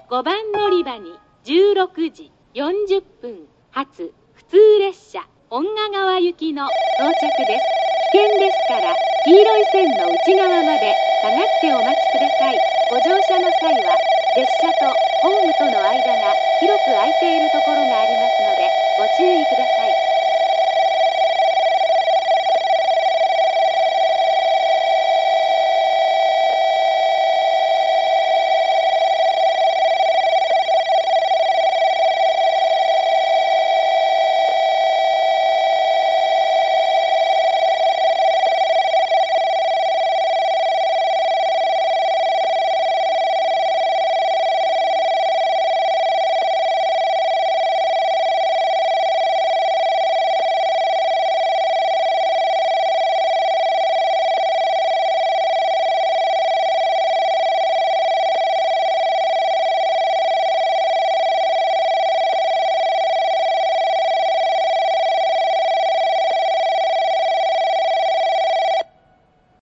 5番乗り場に16時40分発普通列車恩賀川行きの到着です。危険ですから黄色い線の内側まで下がってお待ちください。ご乗車の際は列車とホームとの間が広く空いているところがありますのでご注意ください。